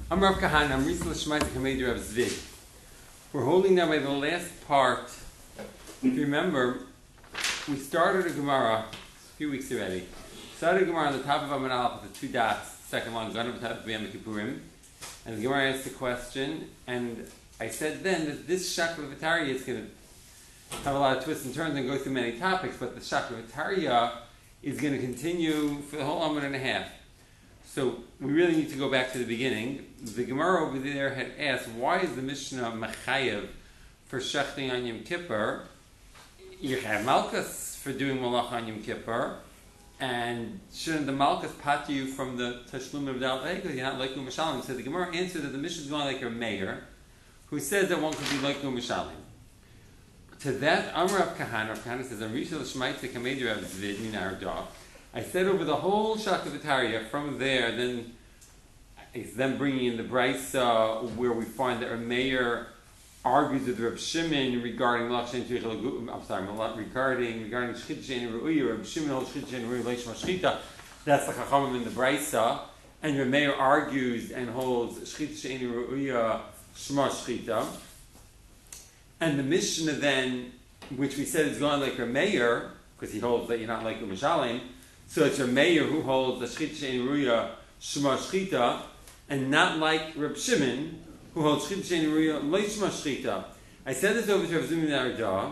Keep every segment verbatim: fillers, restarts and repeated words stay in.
I'm Rav Kahana. I'm Rizal Shemaita Kamei Rav Zvid. We're holding now by the last part. If you remember, we started a Gemara a few weeks already. Started a Gemara on the top of Amud Aleph with the two dots, second line, Ganav Tav B'Yom Kippurim. And the Gemara asked the question, and I said then that this Shakla V'Tarya is going to have a lot of twists and turns and go through many topics, but the Shakla V'Tarya is going to continue for the whole Amud and a half. So we really need to go back to the beginning. The Gemara over there had asked, why is the Mishnah Mechayev for Shechting on Yom Kippur? You have Malchus for doing Malach on Yom Kippur, and shouldn't the Malchus pat you from the Tashlum of Dal because you're not like U'Mishalim? So the Gemara answered that the Mishnah is going like a mayor, who says that one could be like U'Mishalim. To that, Amar Rav Kahana, Rav Kahana says, Amrishal Shmaitze Kamei Rav Zvid Min Ardah. I said over the whole Shakla V'Tarya, from there, then it's them bringing in the Brisa, where we find that a mayor argues with Reb Shimon regarding Malach Shein Tzrich L'Gu- I'm sorry, regarding regarding Shchita Shein Ru'uya. Reb Shimon holds Shchita Shein Ru'uya Leishma Shchita. That's the Chachamim in the Brisa, and Reb Meir argues and holds Shchita Shein Ru'uya Shma Shchita. And the Mishnah then, which we said is going like Reb Meir, because he holds that you're not like U'Mishalim. So it's a mayor who holds the Shchita Shein Ru'uya Shema Shchita, and not like Reb Shimon, who holds Shchita Shein Ru'uya Leishma Shchita. I said this over to Rav Zimni Nardah,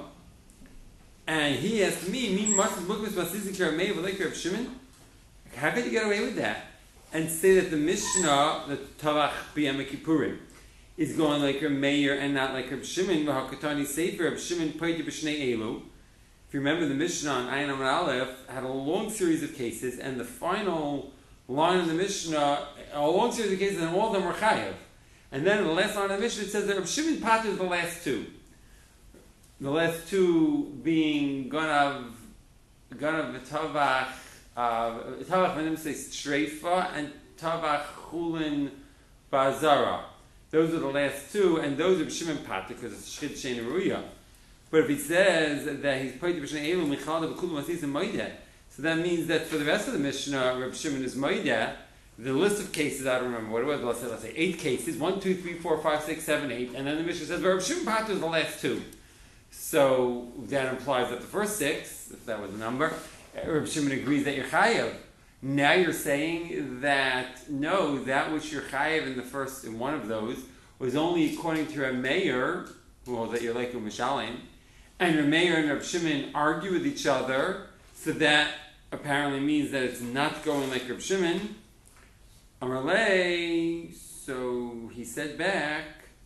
and he asked me, "Me must look with Masizik Reb Meir like Reb Shimon? How could you get away with that?" And say that the Mishnah, the Tavach B'Yom Kippurim, is going like Reb Meir and not like Reb Shimon. V'Hakatani Sefer Reb Shimon Paiti B'Shnei Elu. If you remember, the Mishnah on Ayin Amud Aleph had a long series of cases, and the final line of the Mishnah, a long series of cases, and all of them were chayav. And then in the last line of the Mishnah, it says that Reb Shimon Pater is the last two. The last two being Ganav, Ganav Tavach, Tavach Menim says Shreifa, and Tavach Chulin Bazara. Those are the last two, and those are Reb Shimon Pater because it's Shchita Shein Ru'uya. But if he says that he's paid to B'Shnei Elu Michalda B'Kulam Asis and Moedeh, so that means that for the rest of the Mishnah, Reb Shimon is Moedeh. The list of cases, I don't remember what it was. Let's say, let's say eight cases: one, two, three, four, five, six, seven, eight, and then the Mishnah says, well, Reb Shimon Pater is the last two. So that implies that the first six, if that was the number, Reb Shimon agrees that you're chayav. Now you're saying that no, that which you're chayav in the first, in one of those, was only according to a mayor, who holds that you're like a Mishalim. And Reb Meir and Reb Shimon argue with each other, so that apparently means that it's not going like Reb Shimon. Amarlei, so he said back,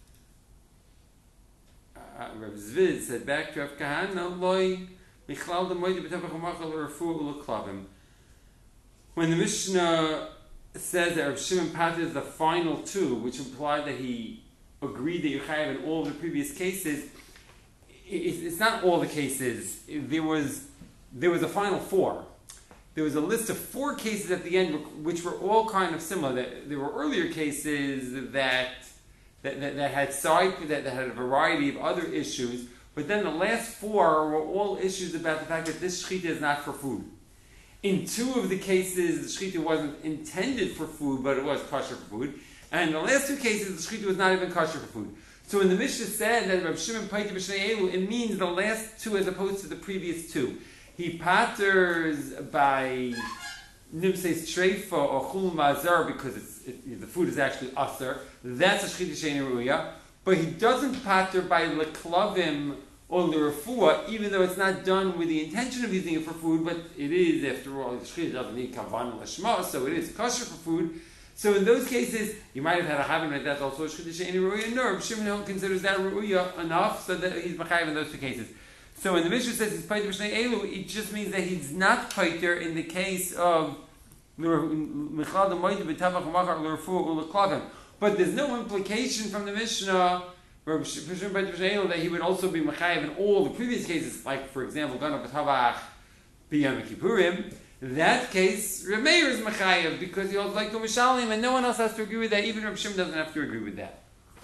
uh, Reb Zvid said back to Rav Kahana, Loi, Michlal de Moide B'Tavach Umachal Refu Uluklavim. When the Mishnah says that Reb Shimon Pater is the final two, which implied that he agreed that you're chayav in all of the previous cases, it's not all the cases. There was there was a final four. There was a list of four cases at the end, which were all kind of similar. There were earlier cases that that, that, that had side that, that had a variety of other issues, but then the last four were all issues about the fact that this shechita is not for food. In two of the cases, the shechita wasn't intended for food, but it was kosher for food. And in the last two cases, the shechita was not even kosher for food. So when the Mishnah said that Reb Shimon Pater B'Shnei Elu, it means the last two as opposed to the previous two. He paters by Nimseis Treifa or Chulun Ma'azar because it's, it, the food is actually aser. That's a Shchita Shein Ru'uya. But he doesn't pater by Leklavim or L'Refuah, even though it's not done with the intention of using it for food, but it is, after all, the Shchita doesn't need Kavan L'Shma, so it is kosher for food. So in those cases, you might have had a having like that also Shchita Shein Ru'uya. No, Reb Shimon considers that Ru'uya enough so that he's Mechayev in those two cases. So when the Mishnah says he's Pater B'Shnei Elu, it just means that he's not Pater in the case of Michal de Moide B'Tavach Umachar L'Refuah U'Leklavim. But there's no implication from the Mishnah Reb Shimon Pater B'Shnei Elu that he would also be Mechayev in all the previous cases, like for example, Ganav B'Tavach B'Yom Kippurim. In that case, Reb Meir is Mechayev because he holds like U'Mishalim, and no one else has to agree with that. Even Reb Shimon doesn't have to agree with that.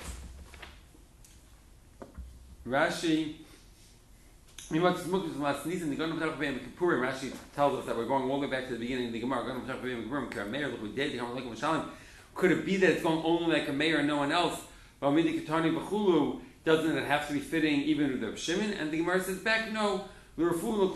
Rashi, Rashi tells us that we're going all the way back to the beginning of the Gemara. Could it be that it's going only like a mayor and no one else? Doesn't it have to be fitting even with the Reb Shimon? And the Gemara says back, no. The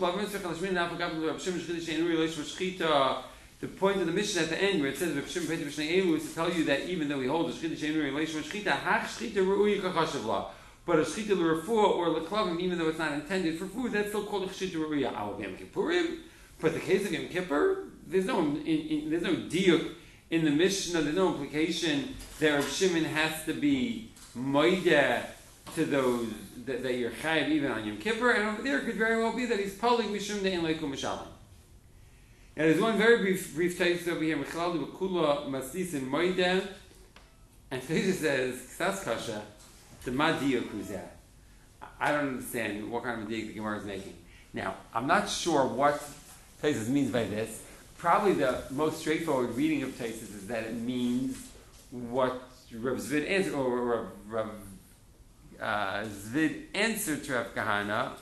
point of the mission at the end, where it says Reb Shimon is to tell you that even though we hold the Shchita she'enu relation with Shchita, hach Shchita ru'uya kachashav la. But a Shchita l'refuah or l'klavim, even though it's not intended for food, that's still called a Shchita ru'uya. Al Yom Kippurim. But the case of Yom Kippur, there's no in, in, there's no diuk in the Mishnah. There's no implication that Reb Shimon has to be moideh to those that, that you're chayiv even on Yom Kippur, and over there it could very well be that he's polig mishum de'en leikum mishalim. Now there's one very brief brief text over here, Mechalal b'kula masis in moideh, and Teisus says ksas kasha the madiyuk who's that. I don't understand what kind of madiyuk the Gemara is making. Now I'm not sure what Teisus means by this. Probably the most straightforward reading of Teisus is that it means what Rav Zvid answered, or Rav, Rav uh, Zvid answered to Rav Kahana.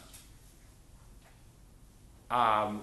Um,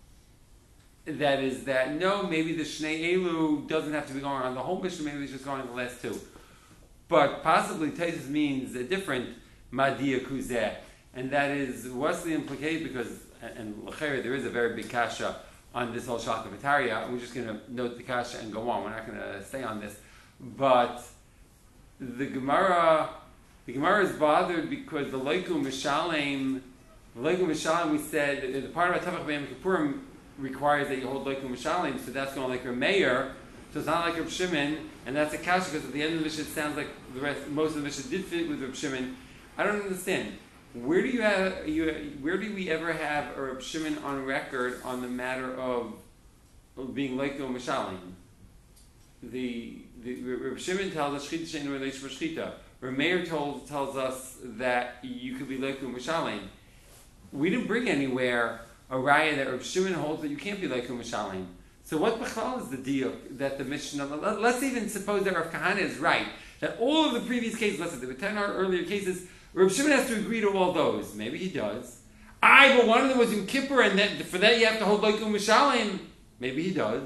that is that no, maybe the Shnei Elu doesn't have to be going on the whole Mishnah. Maybe it's just going on the last two. But possibly Teisus means a different Madiyah Kuzeh, and that is what's the implication? Because and l'chayr, there is a very big kasha on this whole Shalka V'Tarya. We're just going to note the kasha and go on. We're not going to stay on this. But the Gemara, the Gemara is bothered because the Leikum Mishalem, the Leikum Mishalem, we said, the part about Tavach B'Yom Kippurim requires that you hold Leikum Mishalem, so that's going like a mayor, so it's not like Reb Shimon, and that's a kasha because at the end of the Mishnah it sounds like the rest, most of the Mishnah did fit with Reb Shimon. I don't understand. Where do you have, you, where do we ever have a Reb Shimon on record on the matter of, of being Leikum Mishalem? The The Reb Shimon tells us Shchita she'enu relation for Shchita. Reb Meir told, tells us that you could be Leikum Mishalem. We didn't bring anywhere a raya that Reb Shimon holds that you can't be Leikum Mishalem. So what b'chlal is the deal that the Mishnah? Let's even suppose that Rav Kahana is right, that all of the previous cases, let's say there were ten earlier cases, Reb Shimon has to agree to all those. Maybe he does. I, but one of them was in Kippur, and that, for that you have to hold Leikum Mishalem. Maybe he does.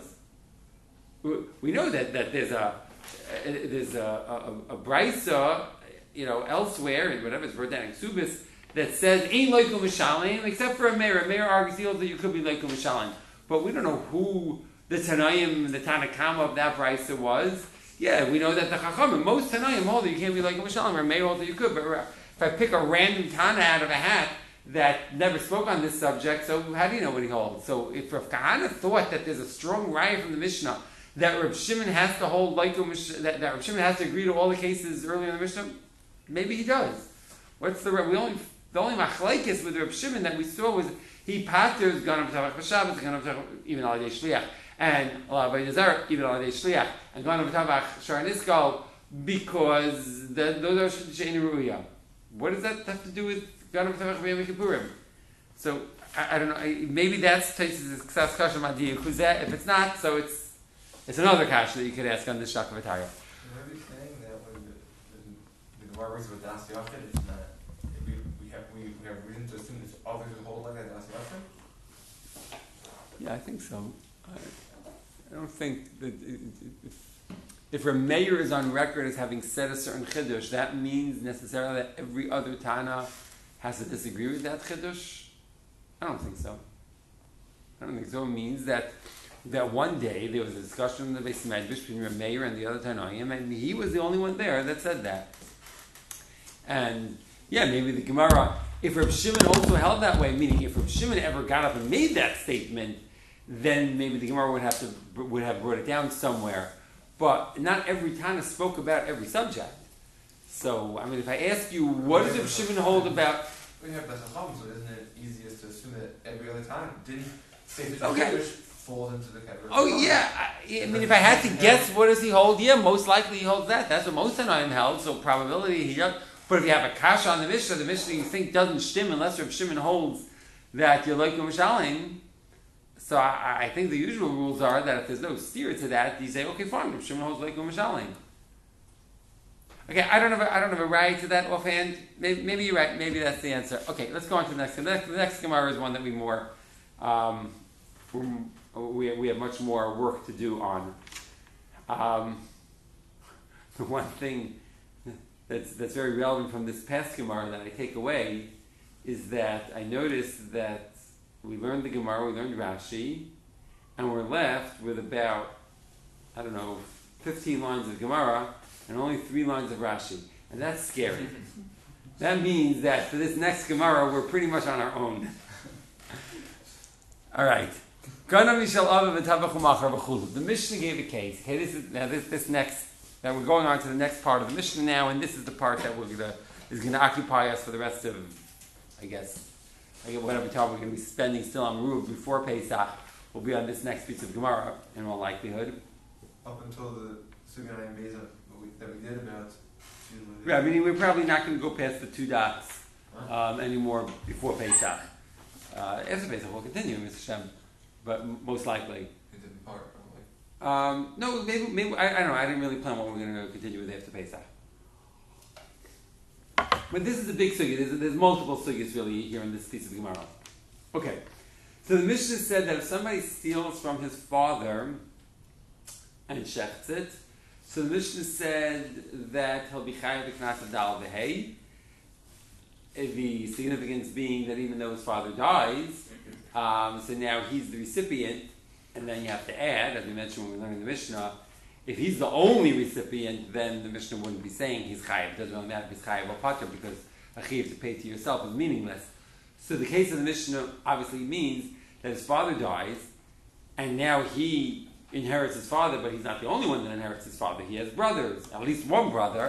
We know that, that there's a there's a, a, a brisa, you know, elsewhere in whatever it's Rodan Subis that says ain't Leikum Mishalem except for a mayor. A mayor argues that you could be Leikum Mishalem, but we don't know who the Tanaim, the Tanakama of that brisa was. Yeah, we know that the Chachamim, most Tanaim hold that you can't be Leikum Mishalem, or a mayor holds that you could. But if I pick a random Tana out of a hat that never spoke on this subject, so how do you know what he holds? So if Rav Kahana thought that there's a strong raya from the Mishnah that Reb Shimon has to hold Leikum, that, that Reb Shimon has to agree to all the cases earlier in the Mishnah, maybe he does. What's the we only the only machlekes with Reb Shimon that we saw was he paters Ganav Tavach B'Shabbat, Ganav Tavach even al Yedei Shliach, and Allah B'Yazar even al Yedei Shliach, and Ganav Tavach Shar Niskal because the, those are She'enu Ru'uya. What does that have to do with Ganav Tavach B'Yom Kippurim? So I, I don't know. I, maybe that's Teisus Ksas Kasha Madiyah Kuzeh. If it's not, so it's It's another kasha that you could ask on this Shalka V'Tarya. Are we saying that when the, the, the Gemara works with Das Yachid, it's not, we, we, have, we, we have reason to assume it's others who hold like that Das Yachid? Yeah, I think so. I, I don't think that it, it, if, if a mayor is on record as having said a certain chiddush, that means necessarily that every other Tana has to disagree with that chiddush? I don't think so. I don't think so. It means that that one day there was a discussion in the Beis Medrash between Reb Meir and the other Tanoim, and he was the only one there that said that. And yeah, maybe the Gemara, if Reb Shimon also held that way, meaning if Reb Shimon ever got up and made that statement, then maybe the Gemara would have to would have brought it down somewhere. But not every Tana spoke about every subject. So I mean, if I ask you, what does Reb Shimon hold about? We have the Chacham, so isn't it easiest to assume that every other time didn't say the Okay. falls into the category? Oh yeah, I, I mean, if I had to guess, what does he hold? Yeah, most likely he holds that. That's what most Tanoim held. So probability he does. But if you have a kasha on the Mishnah, the Mishnah you think doesn't shtim unless Reb Shimon holds that you're Leikum Mishalem. So I, I think the usual rules are that if there's no steer to that, you say, okay, fine, Reb Shimon holds Leikum Mishalem. Okay, I don't have a, I don't have a right to that offhand. Maybe, maybe you're right. Maybe that's the answer. Okay, let's go on to the next. The next, the next Gemara is one that we more um, we we have much more work to do on. Um, the one thing that's that's very relevant from this past Gemara that I take away is that I noticed that we learned the Gemara, we learned Rashi, and we're left with about, I don't know, fifteen lines of Gemara and only three lines of Rashi. And that's scary. That means that for this next Gemara, we're pretty much on our own. All right. The Mishnah gave a case. Okay, this is now this this next. Now we're going on to the next part of the Mishnah now, and this is the part that we're gonna is going to occupy us for the rest of, I guess, I guess whatever time we're going to be spending still on Ruv before Pesach. We'll be on this next piece of Gemara in all likelihood. Up until the Sugan and Beza that we did about. Yeah, I mean we're probably not going to go past the two dots um, anymore before Pesach. Uh, after Pesach we'll continue, Mister Shem, but m- most likely. It didn't part probably. Um, no, maybe, maybe I, I don't know. I didn't really plan what we're going to continue with after Pesach. But this is a big sugya. There's, there's multiple sugyas really here in this piece of Gemara. Okay, so the Mishnah said that if somebody steals from his father and shechts it, so the Mishnah said that he'll be chayav b'knas adal v'hei. The significance being that even though his father dies, um, so now he's the recipient, and then you have to add, as we mentioned when we were learning the Mishnah, if he's the only recipient, then the Mishnah wouldn't be saying he's chayav. It doesn't really matter if he's chayav or pater, because a chayav to pay to yourself is meaningless. So the case of the Mishnah obviously means that his father dies, and now he inherits his father, but he's not the only one that inherits his father. He has brothers, at least one brother.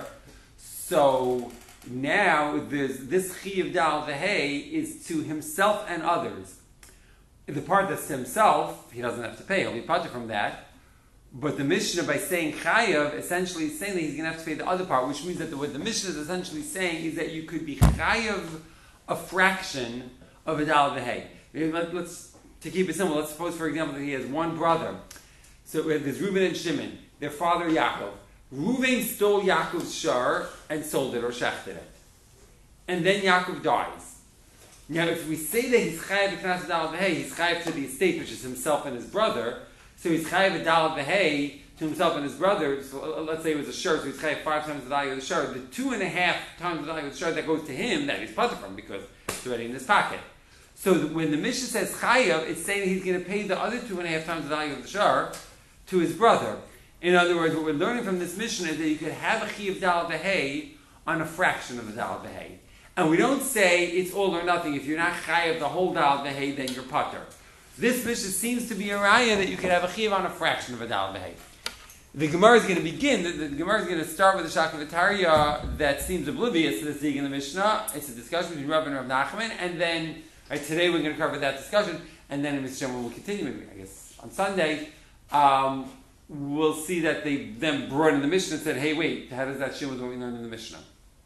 So now there's this chiyav dal v'hei is to himself and others. The part that's to himself, he doesn't have to pay. He'll be pater from that. But the Mishnah, by saying chayav, essentially is saying that he's going to have to pay the other part, which means that the, what the Mishnah is essentially saying is that you could be chayav a fraction of a dal v'hei. Let, let's to keep it simple. Let's suppose, for example, that he has one brother. So there's Reuben and Shimon, their father Yaakov. Reuben stole Yaakov's shar and sold it or shechted it. And then Yaakov dies. Now if we say that he's chayav b'knas adal v'hei, he's chayav to the estate, which is himself and his brother, so he's chayav adal v'hei to himself and his brother. So let's say it was a shar, so he's chayav five times the value of the shar. The two and a half times the value of the shar that goes to him, that he's pater from, because it's already in his pocket. So when the Mishnah says chayav, it's saying that he's going to pay the other two and a half times the value of the shar to his brother. In other words, what we're learning from this Mishnah is that you could have a chiyav dal v'hei on a fraction of the dal v'hei. And we don't say it's all or nothing. If you're not chayav the whole dal v'hei, then you're pater. This Mishnah seems to be a raya that you could have a chiyav on a fraction of a dal v'hei. The Gemara is going to begin, the, the Gemara is going to start with a shakavataria that seems oblivious to the Zig in the Mishnah. It's a discussion between Rav and Rav Nachman, and then right, today we're going to cover that discussion, and then in Mister Shem we'll continue, I guess, on Sunday. Um, we'll see that they then brought in the Mishnah and said, hey, wait, how does that share with what we learned in the Mishnah?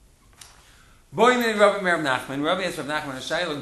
Rabbi asked Rav Nachman,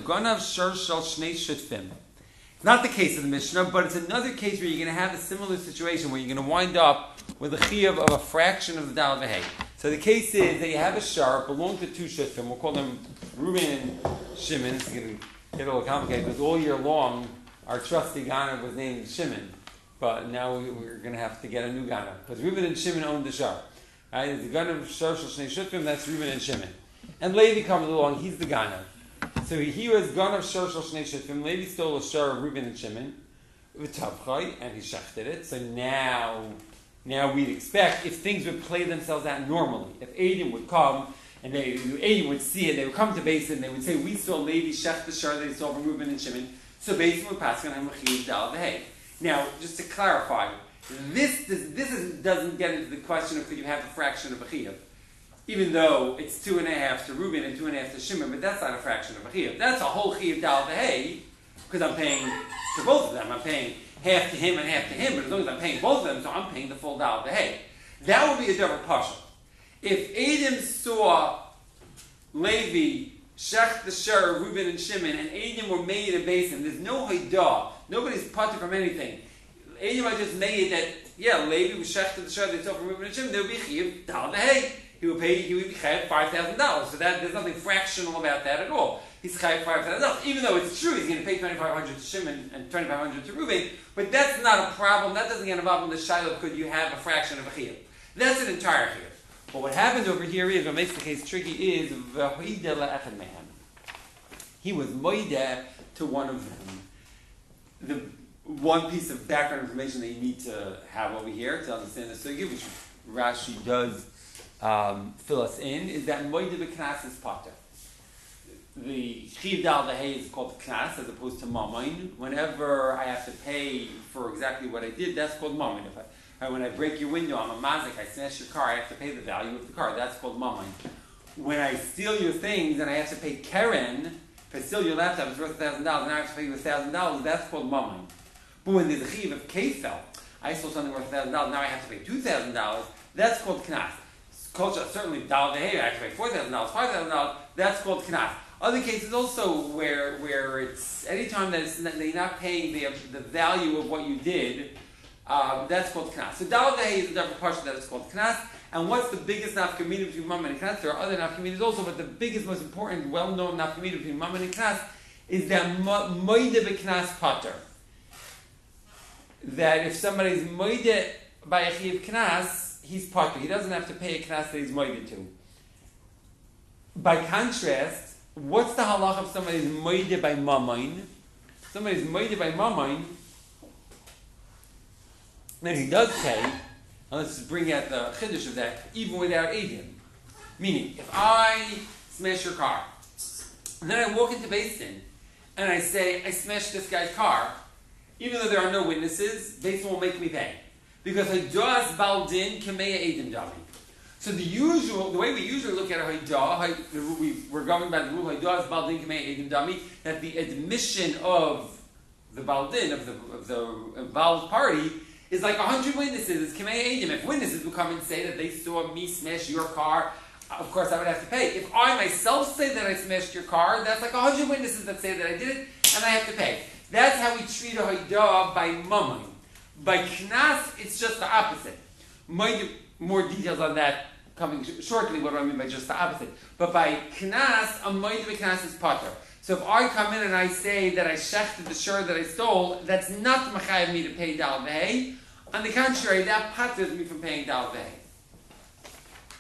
it's not the case of the Mishnah, but it's another case where you're going to have a similar situation where you're going to wind up with a chiyav of a fraction of the dal v'hei. So the case is that you have a shar, belong to two shutfim, we'll call them Reuben and Shimon. It's going to get a little complicated because all year long our trusty Ghana was named Shimon. But now we're going to have to get a new Ghana. Because Reuben and Shimon owned the shar. Right? It's the Ghana of Shar Shal Shnei Shutfim, that's Reuben and Shimon. And Levi comes along, he's the Ghana. So he was Ghana of Shar Shal Shnei Shutfim. Levi stole a shar of Reuben and Shimon, v'tavchai, and he shechted it. So now, now we'd expect, if things would play themselves out normally, if Aiden would come, and they, Aiden would see it, they would come to Beis and they would say, we saw Levi shech the shar that he stole from Reuben and Shimon. So Beis would pass on him a chiyav dal v'hei. Now, just to clarify, this, this, this is, doesn't get into the question of could you have a fraction of a chiyav, even though it's two and a half to Reuben and two and a half to Shimon, but that's not a fraction of a chiyav. That's a whole chiyav dal v'hei, because I'm paying to both of them. I'm paying half to him and half to him, but as long as I'm paying both of them, so I'm paying the full dal v'hei. That would be a double pasha. If Adam saw Levi shech the shar of Reuben and Shimon, and Adam were made a basin, there's no haidah. Nobody's pater from anything. Adam might just made that, yeah, Levi was shechted the shar they took from Reuben and Shimon, there would be chiyav dal v'hei. He would pay, he would be chayav five thousand dollars. So that there's nothing fractional about that at all. He's chayav five thousand dollars. Even though it's true, he's going to pay twenty-five hundred to Shimon and twenty-five hundred to Reuben, but that's not a problem. That doesn't get involved in the shiloh, could you have a fraction of a chiyav. That's an entire chiyav. But what happened over here is, what makes the case tricky is, v'hoide le'echad mehem. He was moide to one of them. The one piece of background information that you need to have over here to understand the sugya, which Rashi does um, fill us in, is that moide b'knas is pater. The chiv dal v'hei is called knas as opposed to mamain. Whenever I have to pay for exactly what I did, that's called mamain. If I, uh, when I break your window, I'm a mazik, I smash your car, I have to pay the value of the car. That's called mamain. When I steal your things and I have to pay keren, if I steal your laptop, it's worth a thousand dollars, and I have to pay you a thousand dollars, that's called mamain. But when there's a chiv of kefel, I stole something worth a thousand dollars, now I have to pay two thousand dollars, that's called knas. Culture, certainly dal v'hei, I have to pay four thousand dollars, five thousand dollars, that's called knas. Other cases also where where it's anytime that, it's, that you're not paying the the value of what you did, um, that's called knas. So dal v'hei is a different portion that is called knas. And what's the biggest nafkamina between mammon and knas? There are other nafkaminas also, but the biggest, most important, well-known nafkamina between mammon and knas is that moide b'knas pater. That if somebody's moide by a chiv knas, he's pater. He doesn't have to pay a knas that he's moide to. By contrast, what's the halach of somebody's moide by mamain? Somebody's moide by mamain, then he does pay, and let's just bring out the chiddush of that, even without edim. Meaning, if I smash your car, and then I walk into Beis Din, and I say, I smashed this guy's car, even though there are no witnesses, Beis Din will make me pay. Because Haidas Baldin Kameya Edim Dami. So the usual, the way we usually look at a Haidah, we, we're going by the rule Haidah is Baldin Kameya Edim Dami, that the admission of the Baldin, of the of the Bald party, is like a hundred witnesses. It's Kameya Edim. If witnesses would come and say that they saw me smash your car, of course I would have to pay. If I myself say that I smashed your car, that's like a hundred witnesses that say that I did it, and I have to pay. That's how we treat a Haidah by Mammon. By Knas, it's just the opposite. More details on that coming sh- shortly, what do I mean by just the opposite. But by Knas, a Moed Knas is Pater. So if I come in and I say that I shechted the shirt that I stole, that's not Machayev me to pay Dal Vehei. On the contrary, that paters me from paying Dal Vehei.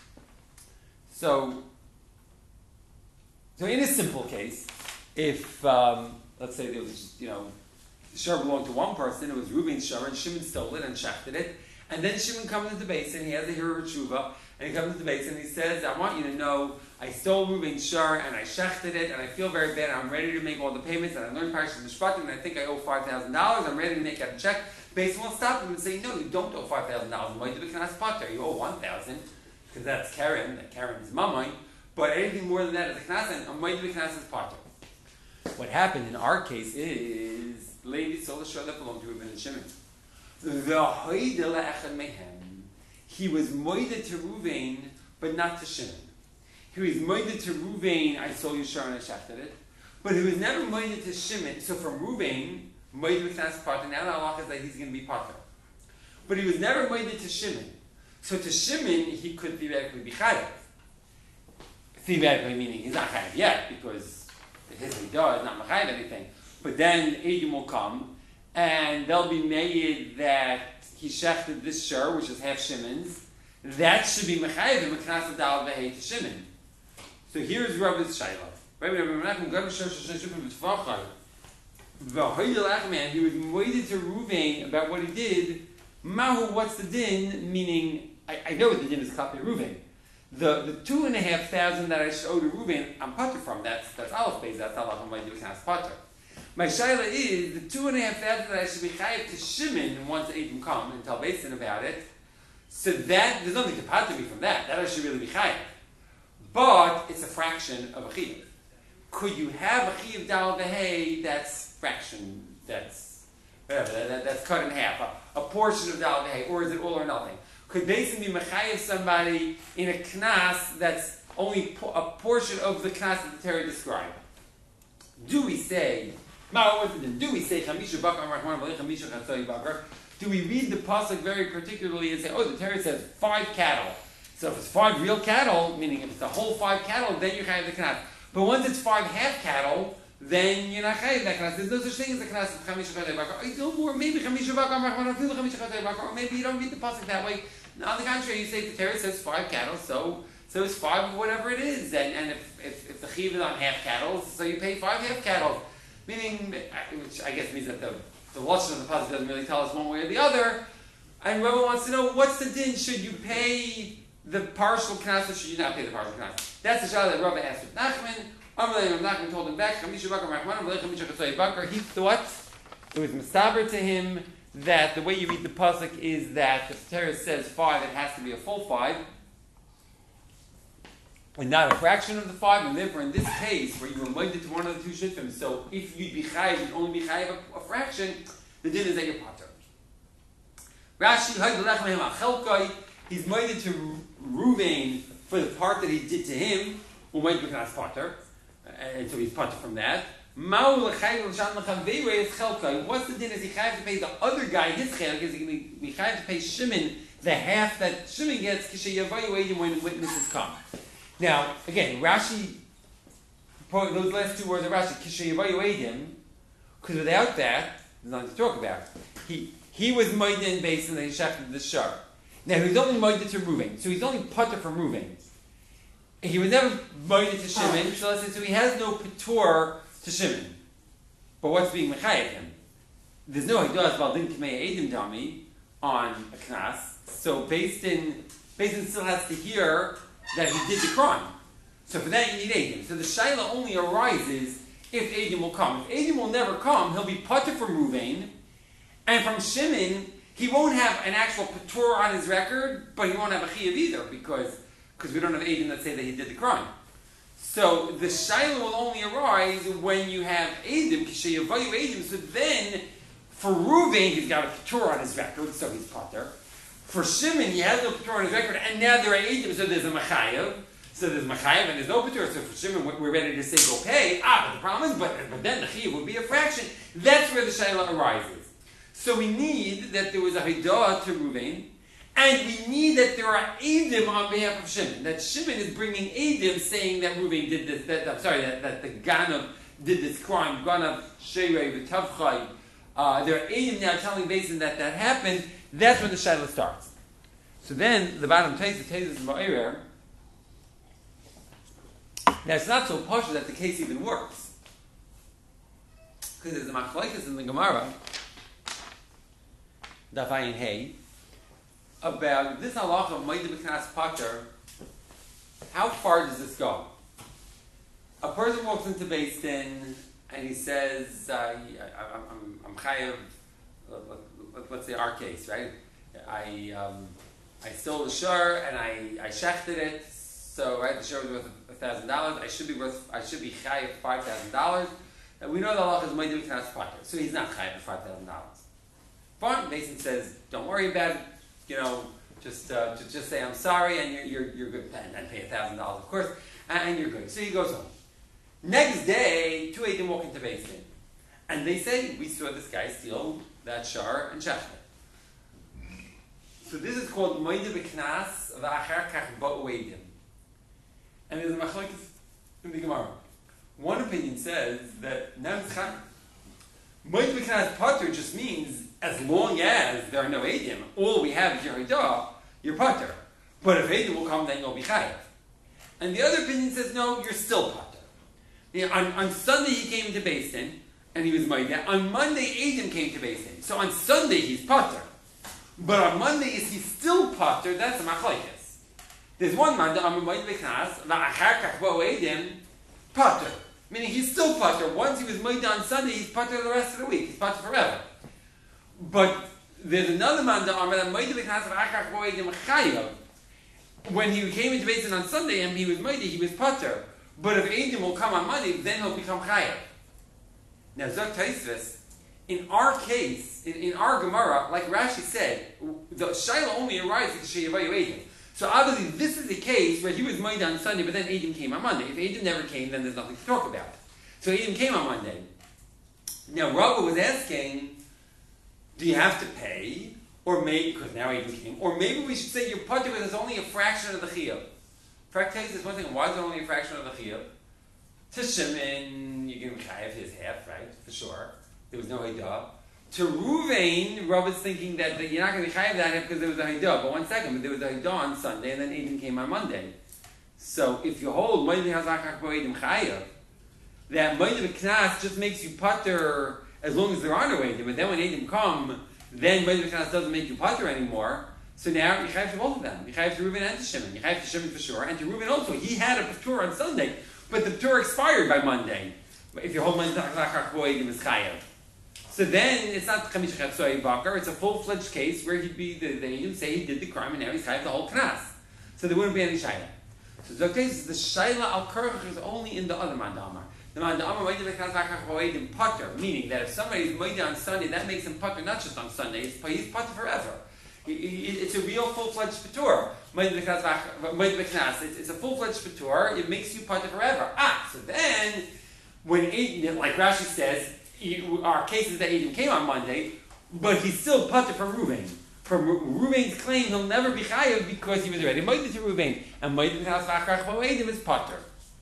So, so in a simple case, if, um, let's say there was, you know, the shirt belonged to one person, it was Reuben's shirt, and Shimon stole it and shechted it, and then Shimon comes into the base and he has a hero tshuva, and he comes into the base and he says, I want you to know, I stole Reuben's shirt and I shechted it, and I feel very bad, and I'm ready to make all the payments, and I learned Parashat Mishpatim, and I think I owe five thousand dollars, I'm ready to make out a check. Base won't stop him and say, no, you don't owe five thousand dollars, you owe one thousand dollars, because that's Karen, that Karen is Mamai, but anything more than that is a knas, and a moed b'knas is pater. What happened in our case is, Levi sold a shirt that belonged to Reuben and Shimon. He was moeded to Reuven, but not to Shimon. He was moeded to Reuven, I sold your shirt and I shafted it. But he was never moeded to Shimon. So from Reuven, moeded b'knas pater, now the halach is that he's going to be pater. But he was never moeded to Shimon. So to Shimon, he could theoretically be chayav. Theoretically meaning he's not chayav yet, because his Haidah is not machayav anything. But then Edom will come, and they'll be made that he shechted this shur, which is half Shimon's. That should be mechayev and meknas dal v'hei to Shimon. So here's Rabbi's shayla. Rabbi Menachem Gav Shor Shoshen Shupim B'Tfachar. V'hoydel Achman, he was moeded to Reuven about what he did. Mahu, what's the din? Meaning, I, I know what the din is copy Reuven. The the two and a half thousand that I should owe to Reuven, I'm pater from. That's that's Aleph Beis. That's Allah from my Knas pater. My shayla is the two and a half thousand that I should be chayav to Shimon once Edom come and tell Beis Din about it. So that there's nothing to pater me from that. That I should really be chayav. But it's a fraction of a chiyuv. Could you have a chiyuv dal v'hei that's fraction? That's whatever. That, that, that's cut in half. A, a portion of dal v'hei, or is it all or nothing? Could Beis Din be mechayev somebody in a knas that's only po- a portion of the knas that the Torah described? Do we say? Do we say Chamisha Bakar Rahman Chamisha Chatzai Bakar? Do we read the pasuk very particularly and say, oh, the Torah says five cattle. So if it's five real cattle, meaning if it's the whole five cattle, then you're chayav the knas. But once it's five half cattle, then you're not chayav the knas. There's no such thing as the knas of Chamisha Chatzai Bakar. Or maybe Chamisha Bakar Rahman Chamisha Chatzai Bakar. Or maybe you don't read the pasuk that way. Now, on the contrary, you say the Torah says five cattle, so so it's five of whatever it is. And, and if, if, if the chiv is on half cattle, so you pay five half cattle. Meaning, which I guess means that the, the lashon of the pasuk doesn't really tell us one way or the other. And Rebbe wants to know, what's the din? Should you pay the partial knas or should you not pay the partial knas? That's the shayla that Rebbe asked with Nachman. Amalei Nachman told him back, Chamisha Bakar Rachman, Amalei Chamisha Chatzai Bakar. He thought it was mistaber to him that the way you read the pasuk is that if the Torah says five, it has to be a full five, and not a fraction of the five. And therefore, in this case, where you were minded to one of the two shittim, so if you'd be chayiv, you'd only be chayiv a, a fraction. The din is that you're pater. Rashi, he's minded to Ruvain for the part that he did to him, umayid pater, and so he's pater from that. What's the din? Is he chayiv to pay the other guy his chayil? Because he can be chayiv to pay Shimon the half that Shimon gets when witnesses come. Now, again, Rashi, those last two words of Rashi, Kishayavayu because without that, there's nothing to talk about. He he was Maida in base and they shafted the shar. Now, he's only Maida to Reuven, so he's only putter from Reuven. He was never Maida to Shimon, so, so he has no patur to Shimon. But what's being Mechayat him? There's no Hagdaz Baldin Kamei Edim Dami on a Knas, so based in, based in still has to hear that he did the crime. So for that you need Edom. So the Shaila only arises if Edom will come. If Edom will never come, he'll be Pater from Ruvain, and from Shimon, he won't have an actual Patur on his record, but he won't have a Chiyav either, because because we don't have Edom that say that he did the crime. So the Shaila will only arise when you have Edom, Kishayavayu Edom, so then for Ruvain he's got a Patur on his record, so he's Pater. For Shimon, he has no Patur on his record, and now there are Edom, so there's a Machayev. So there's Machayev and there's no Patur. So for Shimon, we're ready to say, go pay. Ah, but the problem is, but, but then the Chiyav would be a fraction. That's where the Shaila arises. So we need that there was a Haidah to Ruvain, and we need that there are Edom on behalf of Shimon. That Shimon is bringing Edom saying that Ruvain did this, that, I'm sorry, that, that the Ganav did this crime, Ganav, Sherei, V'tavchai. Uh, there are Edom now telling Basin that that happened. That's when the Shaila starts. So then, the bottom takes the Tezes Ma'irer. Now, it's not so posh that the case even works. Because there's a machlokes in the Gemara, Daf Ayin Hey, about this halacha of Maida B'Knas Pater. How far does this go? A person walks into Beis Din and he says, uh, I, I'm, I'm, I'm chayav, let's say our case, right? I um, I stole the shur and I, I shechted it, so right, the shur was worth a thousand dollars. I should be worth I should be chayav five thousand dollars. And we know the halacha is Maida B'Knas Pater, so he's not chayav for five thousand dollars. But Mason says, don't worry about it. You know, just uh, just, just say I'm sorry, and you're you're, you're good, and, and pay a thousand dollars, of course, and, and you're good. So he goes home. Next day, two Eidim walk into Beis Din, and they say, we saw this guy steal that shar and shechted. So this is called Maida B'Knas V'Achar Kach Ba'u Eidim. And there's a machlokes in the Gemara. One opinion says that Maida B'Knas Pater just means as long as there are no Eidim, all we have is your Eidah, you're Pater. But if Eidim will come, then you'll be Chayav. And the other opinion says, no, you're still Pater. You know, on, on Sunday he came to Beis Din, and he was Maida. On Monday, Eidim came to Beis Din. So on Sunday he's Pater. But on Monday, is he still Pater? That's a machlokes. There's one man that I'm Maida B'Knas, V'Achar Kach Ba'u Eidim, Pater. Meaning he's still Pater. Once he was Maida on Sunday, he's Pater the rest of the week. He's Pater forever. But there's another man that I'm Maida B'Knas, V'Achar Kach Ba'u Eidim, Chayav. When he came into Beis Din on Sunday and he was Maida, he was Pater. But if Eidim will come on Monday, then he'll become Chayav. Now, Zok Taisvis, in our case, in, in our Gemara, like Rashi said, the Shaila only arises to Sheyevayu Eidim. So obviously, this is the case where he was Maida on Sunday, but then Eidim came on Monday. If Eidim never came, then there's nothing to talk about. So Eidim came on Monday. Now, Rava was asking, do you have to pay? Or maybe, because now Eidim came, or maybe we should say you're Pater because it's only a fraction of the Chiyuv. Practice is one thing. Why is it only a fraction of the chiyuv? To Shimon, you give him chayav his half, right? For sure. There was no Eidah. To Ruvain, Rav is thinking that, that you're not going to be chayav that because there was a Haidah. But one second, but there was a Haidah on Sunday, and then Eidim came on Monday. So if you hold Moed Hazakach Boedim chayav, that Moed B'Knas just makes you putter as long as there are no Eidim, but then when Eidim come, then Moed B'Knas doesn't make you putter anymore. So now you chayav to both of them. You chayav to Reuven and to Shimon. You chayav to Shimon for sure, and to Reuven also. He had a patur on Sunday, but the patur expired by Monday. If you hold Moed Hazakach Boedim is chayav. So then it's not Chamish Chetzoy Bakar, it's a full-fledged case where he'd be, the, the Eidim say he did the crime and now he's chayav the whole Knas. So there wouldn't be any Shaila. So the case is the Shaila al Kerch is only in the other Mandamar. The Mandamar Moed B'Knas Vakach Boedim Putter, meaning that if somebody's Moed on Sunday, that makes him Putter not just on Sunday, he's, he's Putter forever. He, he, it's a real full-fledged Patur. Moed B'Knas, it's, it's a full-fledged Patur, it makes you Putter forever. Ah, so then, when Eidim, like Rashi says, You, our cases that Eidim came on Monday, but he's still putter from Reuven. From Reuven's claim, he'll never be chayav because he was already moed to Reuven, and moed to Hasachach Eidim is putter.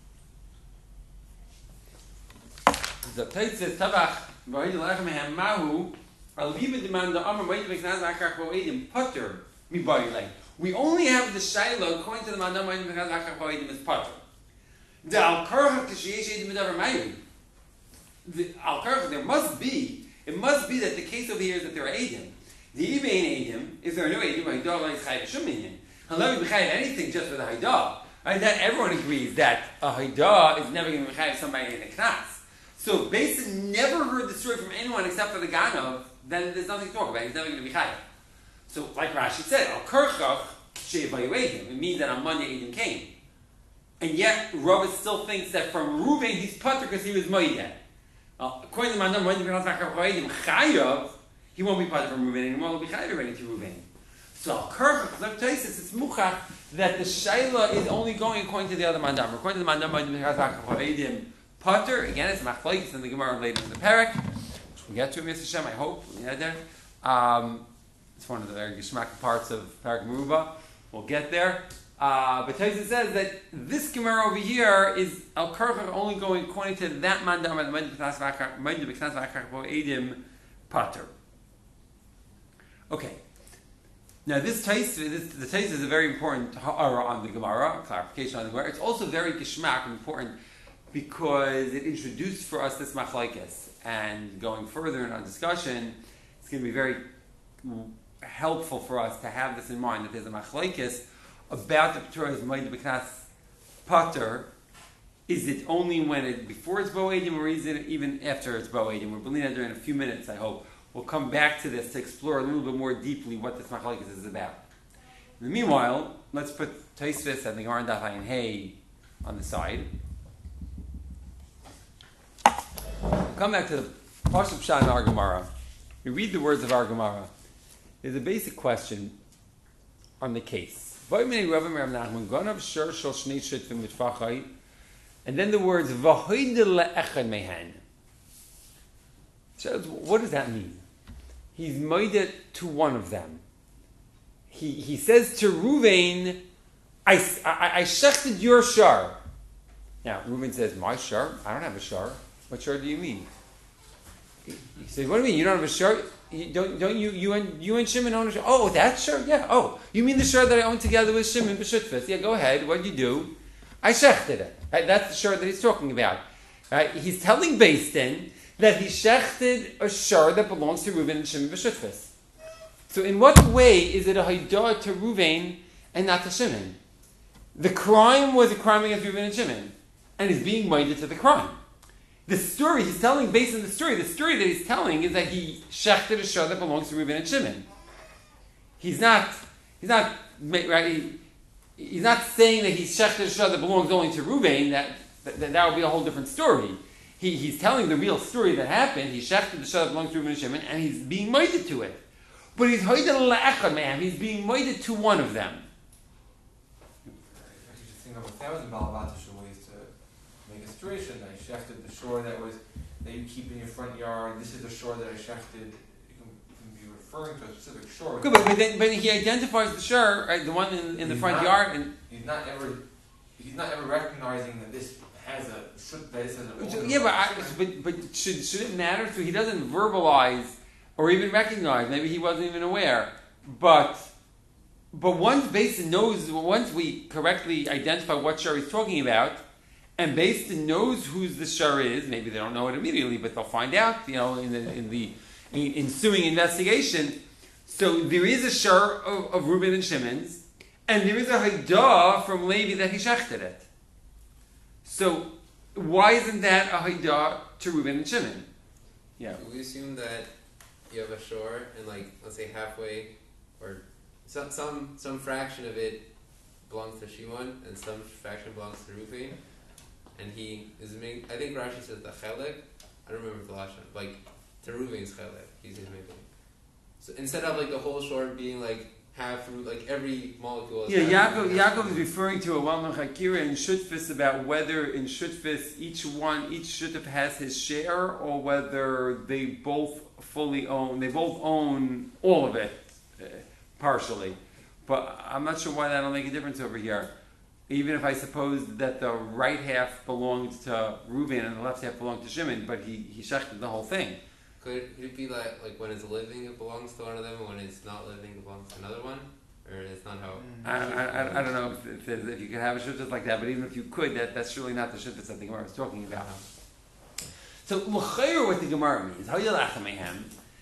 The Tait says Tavach V'Oid Lechem Mehem Mahu Aliva Demand the Amar moed to Hasachach Eidim putter mi Barilei. We only have the Shiloh according to the Mandam moed to Hasachach Eidim is putter. The Al Karach Kishiyesh Eidim Medavar Mayim. The al there must be, it must be that the case over here is that there are Eidim. The Ibein Eidim, if there are no Eidim, Haidah is Chayav Shum Minyan. And let me be Chayav anything just for the Haidah. Right? That everyone agrees that a Haidah is never going to be Chayav somebody in a Knas. So if Basin never heard the story from anyone except for the Ganov, then there's nothing to talk about. He's never going to be Chayav. So like Rashi said, Al Kerchach She'evayu Eidim. It means that on Monday Eidim came. And yet Rav still thinks that from Reuven he's putter because he was Moedah. Uh, according to Mandam, when you chayav, he won't be part from Reuven anymore. He'll be chayav already to Reuven. So Kerch, it's muchach that the shaila is only going according to the other Mandam. According to the Mandam, when Potter again, it's machlokes in the Gemara later in the parak, which we'll get to, Mister Shem. I hope we get there. Um, it's one of the very geschmack parts of Parak Meruba. We'll get there. Uh, but Tyson says that this Gemara over here is Al Kerch only going according to that mandam at the Edim Pater. Okay. Now this Tyson, this, the Tyson is a very important ha'ara on the Gemara, clarification on the Gemara. It's also very geschmack important because it introduced for us this machlokes, and going further in our discussion, it's going to be very helpful for us to have this in mind that there's a machlokes about the Patur Moed B'Knas Pater. Is it only when it before it's Bo Eidim, or is it even after it's Bo Eidim? We're believing that in a few minutes, I hope. We'll come back to this to explore a little bit more deeply what this machlokes is about. In the meanwhile, let's put Tosfos and the Gemara Daf Ayin Hey on the side. Come back to the Pashup Pshat in our Gemara. We read the words of our Gemara. There's a basic question on the case. And then the words mehen. So what does that mean? He's moeded to one of them. He he says to Reuven, I, I, I shechted your shar. Now Reuven says, my shar? I don't have a shar. What shar do you mean? He says, what do you mean? You don't have a shar? You, don't don't you you and you and Shimon own a shar? Oh, that shar? Yeah. Oh, you mean the shar that I own together with Shimon b'shutfus? Yeah, go ahead. What did you do? I shechted it. Right? That's the shar that he's talking about. Right? He's telling Beis Din that he shechted a shar that belongs to Reuven and Shimon b'shutfus. So in what way is it a haidah to Reuven and not to Shimon? The crime was a crime against Reuven and Shimon, and he's being minded to the crime. The story he's telling, based on the story, the story that he's telling is that he shechted a shar that belongs to Reuven and Shimon. He's not, he's not, right? He, he's not saying that he shechted a shar that belongs only to Reuven. That, that that would be a whole different story. He he's telling the real story that happened. He shechted the shar that belongs to Reuven and Shimon, and he's being minded to it. But he's hoided la'echad man. He's being minded to one of them. That was a malabatish ways to make a situation. I shechted the shore that was that you keep in your front yard. This is the shore that I shechted. You can, you can be referring to a specific shore. Good, but, but, then, but he identifies the shore, right, the one in, in the front not, yard, and he's not ever he's not ever recognizing that this has a should that this has a. Yeah, but I, but but should should it matter? So he doesn't verbalize or even recognized. Maybe he wasn't even aware. But but once Basin knows, once we correctly identify what shar he's talking about, and Basin knows whose the shar is, maybe they don't know it immediately, but they'll find out, you know, in the in the in ensuing investigation. So there is a shar of, of Reuben and Shimon's, and there is a haidah from Levi that he shechted it. So why isn't that a haidah to Reuben and Shimon? Yeah. We assume that you have a shore, and like let's say halfway, or some some some fraction of it belongs to Shimon, and some fraction belongs to Reuven, and he is making. I think Rashi says the chelek. I don't remember the last one. Like to Reuven's chelek, he's making. So instead of like the whole shore being like half, like every molecule. Is yeah, Yaakov, Yaakov is referring to a well-known chakira in Shutfis about whether in Shutfis each one, each Shutf has his share, or whether they both fully own, they both own all of it, uh, partially. But I'm not sure why that'll make a difference over here. Even if I suppose that the right half belonged to Reuven and the left half belonged to Shimon, but he, he shechted the whole thing. Could it be like, like when it's living it belongs to one of them, and when it's not living it belongs to another one? Or it's not how... I, I, I don't know if, if, if you could have a shutfis like that, but even if you could, that, that's surely not the shutfis that the Gemara is talking about. So, l'chayr, what the Gemara means, hayalachamehem,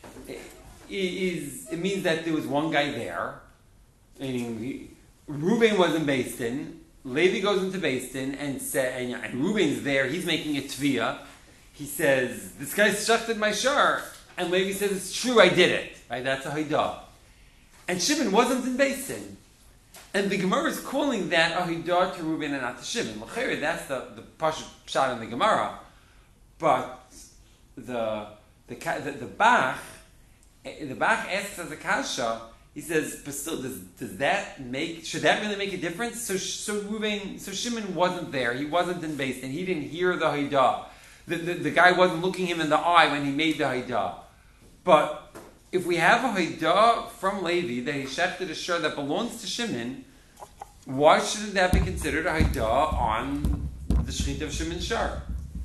is, it means that there was one guy there, meaning Reuben was in Beis Din, Levi goes into Beis Din, and, say, and, and Reuben's there, he's making a tviyah. He says, this guy shechted my shar. And Levi says, it's true, I did it. Right? That's a haidah. And Shimon wasn't in Beis Din. And the Gemara is calling that a haidah to Reuben and not to Shimon. L'chayr, that's the, the pashut pshat in the Gemara. But the the the, the Bach, the Bach asks as a kasha, he says, but still, does, does that make, should that really make a difference? So so Reuben, so Shimon wasn't there. He wasn't in Beis Din. He didn't hear the haidah. The, the, the guy wasn't looking him in the eye when he made the haidah. But if we have a haidah from Levi that he shechted a shar that belongs to Shimon, why shouldn't that be considered a haidah on the shechit of Shimon's shar?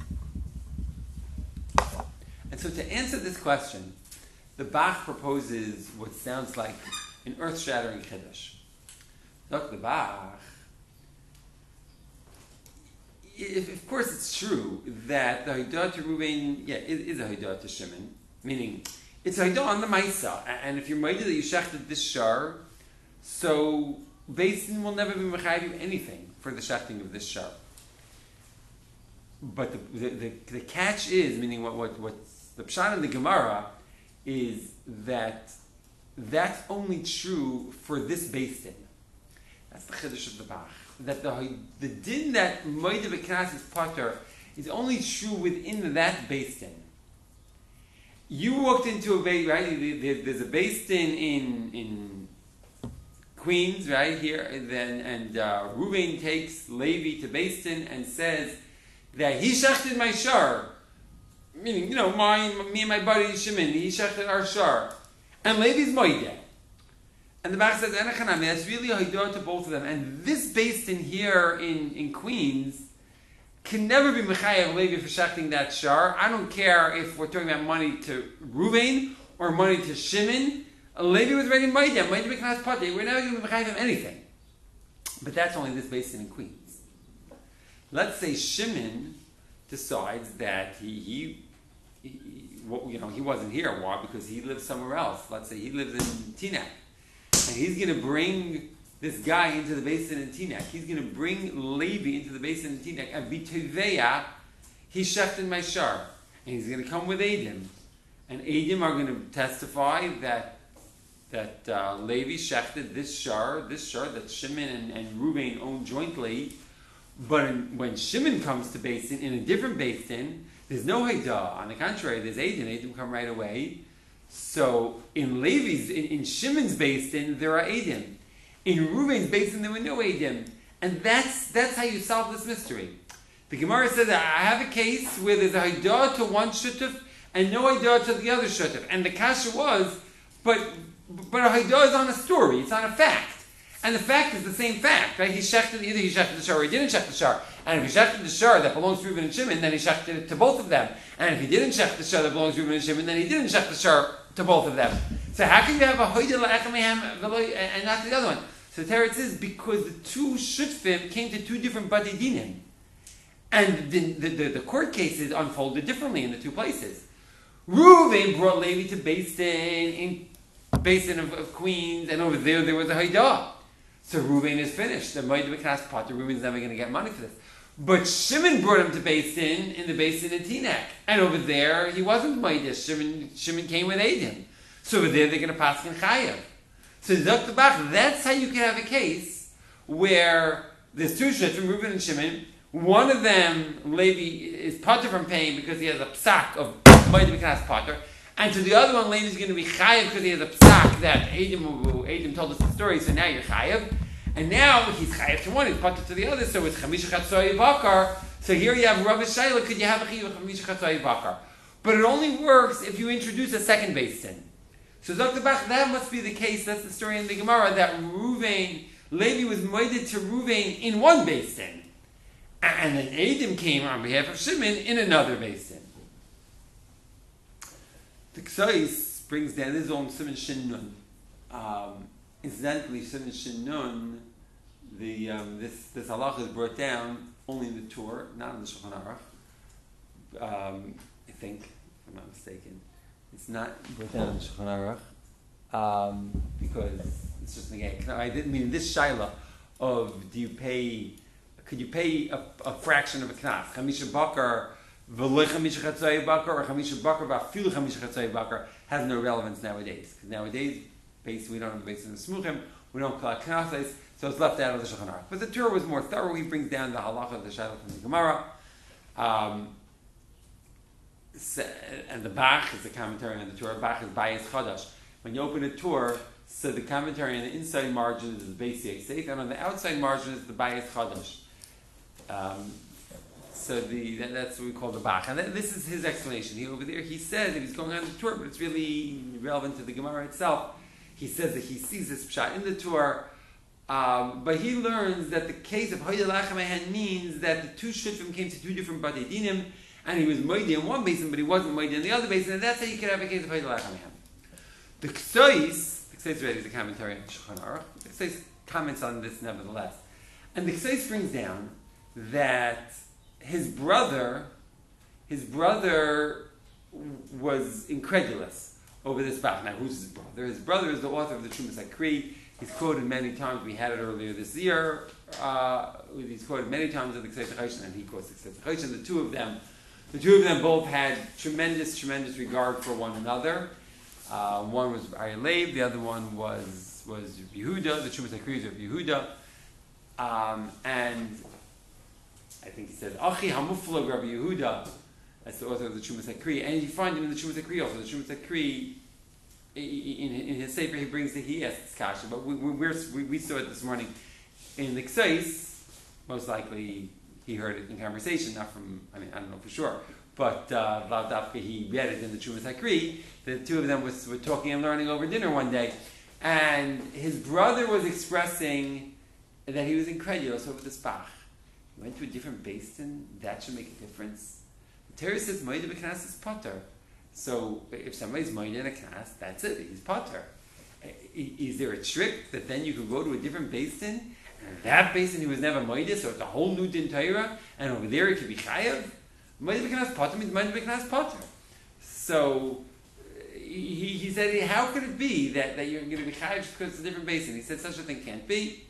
And so to answer this question, the Bach proposes what sounds like an earth-shattering chiddush. Look, the Bach, if, of course it's true that the haidah to Reuben, yeah, is, is a haidah to Shimon, meaning it's a haidah on the Maisa, and if you're made that you shechted this shar, so Beis Din will never be mechayiv you anything for the shechting of this shar. But the, the, the, the catch is, meaning what, what, what the pshat in the Gemara is that that's only true for this Beis Din. That's the chiddush of the Bach. That the the din that Moed B'Knas is pater is only true within that Beis Din. You walked into a Beis, right? There's a Beis Din in in Queens, right here, and then and uh, Reuben takes Levi to Beis Din and says that he shechted my shar, meaning you know my me and my buddy Shimon, he shechted our shar, and Levi's Moed. And the Bach says, that's really a haidah to both of them. And this Beis Din here in, in Queens can never be mechayev Levi for shechting that shar. I don't care if we're talking about money to Reuven or money to Shimon. Levi was ready to make them. We're never going to be mechayev him anything. But that's only this Beis Din in Queens. Let's say Shimon decides that he, he, he well, you know, he wasn't here. Why? Because he lives somewhere else. Let's say he lives in Teaneck. And he's going to bring this guy into the Beis Din in Teaneck. He's going to bring Levi into the Beis Din in Teaneck. And b'teveya, he shechted my shar. And he's going to come with Eidim. And Eidim are going to testify that that uh, Levi shechted this shar, this shar that Shimon and, and Reuben own jointly. But in, when Shimon comes to Beis Din, in a different Beis Din, there's no Haidah. On the contrary, there's Eidim. Eidim come right away. So in Levi's, in, in Shimon's Beis Din, there are Eidim. In Reuben's Beis Din, there were no Eidim. And that's that's how you solve this mystery. The Gemara says that I have a case where there's a Haidah to one Shutuf and no Haidah to the other Shutuf. And the kasha was, but but a Haidah is on a story, it's on a fact. And the fact is the same fact, right? He shechted, either he shechted the shar or he didn't shech the shar. And if he shechted the shar that belongs to Reuben and Shimon, then he shechted it to both of them. And if he didn't shech the shar that belongs to Reuben and Shimon, then he didn't shech the shar to both of them. So how can you have a hoidel echamehem and not the other one? So Teretz says because the two shutfim came to two different bati dinim, and the, the, the, the court cases unfolded differently in the two places. Reuven brought Levi to Beis Din in Beis Din of, of Queens, and over there there was a hoidah. So Reuven is finished. The Moed B'Knas Potter, Reuven's never going to get money for this. But Shimon brought him to Beis Din in the Beis Din in Teaneck, and over there he wasn't Moedish. Shimon Shimon came with Eidim. So over there they're going to pass in Chayav. So Doctor Bach, that's how you can have a case where there's two shittim, Reuven and Shimon. One of them, Levi, is Potter from paying because he has a psak of Moed B'Knas Potter, and to the other one, Levi is going to be Chayav because he has a psak that Eidim, Eidim told us the story. So now you're Chayav. And now he's chayav to one, he's potter to the other, so it's chamisha chatzoi bakar. So here you have Rav Shaila, could you have a chiyuv of chamisha chatzoi bakar? But it only works if you introduce a second base sin. So Doctor Bach, that must be the case, that's the story in the Gemara, that Ruvain, Levi was moeded to Ruvain in one base sin. And then Eidim came on behalf of Shimon in another base sin. The Ksais brings down his own Simon Shin Nun. Um, Incidentally, Simon Shin Nun, the um, this this halacha is brought down only in the Torah, not in the Shulchan Aruch. Um, I think, if I'm not mistaken, it's not brought down in the Shulchan Aruch um, because it's just again. I didn't mean this shaila of do you pay? Could you pay a, a fraction of a knas? Chamisha bakar v'loy chamisha chatzai bakar or chamisha bakar v'afilu chamisha chatzai bakar has no relevance nowadays because nowadays. Base, we don't have the base in the smuchim, we don't collect knases, so it's left out of the Shulchan Aruch. But the Torah was more thorough. He brings down the halacha of the Shaila from the Gemara, um, so, and the Bach is the commentary on the Torah. Bach is Bayis Chadash. When you open a Torah, so the commentary on the inside margin is the Beis Yosef, and on the outside margin is the Bayis Chadash. Um, so the that, that's what we call the Bach, and that, this is his explanation. He over there he says that he's going on the Torah, but it's really relevant to the Gemara itself. He says that he sees this pshat in the Torah, um, but he learns that the case of Hoydel Achamahan means that the two shutfim came to two different Batei Dinim, and he was Moedi in one basin, but he wasn't Moedi in the other basin, and that's how you could have a case of Hoydel Achamahan. The Ksais, the Ksais already is a commentary on Shulchan Aruch, the Ksais comments on this nevertheless. And the Ksais brings down that his brother, his brother was incredulous over this Bach. Now, who's his brother? His brother is the author of the Trumas Akri. He's quoted many times. We had it earlier this year. Uh, he's quoted many times in the Ksei Choshen, and he quotes the Ksei Choshen. The two of them, the two of them both had tremendous, tremendous regard for one another. Uh, one was Aryeh Leib, the other one was was Yehuda. The Trumas Akri is of Yehuda, um, and I think he says Achi Hamufla Rabbi Yehuda. That's the author of the Trumas Akri, and you find him in the Trumas Akri also. The Trumas Akri, in, in his sefer, he brings the he asks kasha, but we, we, we, we saw it this morning in the Ksais. Most likely, he heard it in conversation, not from. I mean, I don't know for sure, but uh, he read it in the Trumas Akri. The two of them was, were talking and learning over dinner one day, and his brother was expressing that he was incredulous over this Bach. He went to a different basin. That should make a difference. Torah says Moed B'Knas is Potter. So if somebody's Moed in a Knas, that's it, he's Potter. Is there a trick that then you could go to a different basin, and that basin he was never Moed, so it's a whole new Din Torah, and over there it could be Chayav? Moed B'Knas Potter means Moed B'Knas Potter. So he, he said, how could it be that, that you're going to be Chayav just because it's a different basin? He said, such a thing can't be.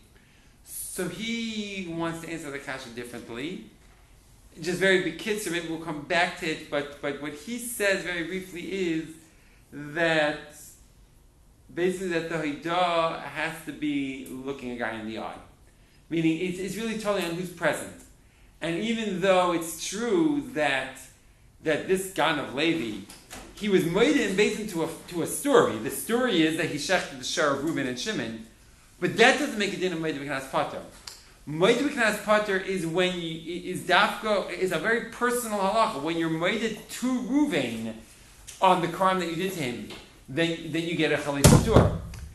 So he wants to answer the kasha differently. Just very big kids, so maybe we'll come back to it, but, but what he says very briefly is that basically that the Haidah has to be looking a guy in the eye. Meaning it's, it's really totally on who's present. And even though it's true that that this Gan of Levi, he was made in based into a, to a story. The story is that he shechted the shar of Reuben and Shimon, but that doesn't make a din of Moed B'Knas Potter. Moed B'Knas Potter is when you, is dafka, is a very personal halacha. When you're moeded to Reuven on the crime that you did to him, then, then you get a chalis patur.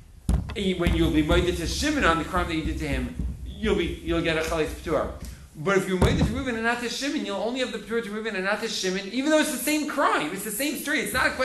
When you'll be moeded to Shimon on the crime that you did to him, you'll be you'll get a chalis patur. But if you're moeded to Reuven and not to Shimon, you'll only have the patur to Reuven and not to Shimon, even though it's the same crime, it's the same story. It's not quite.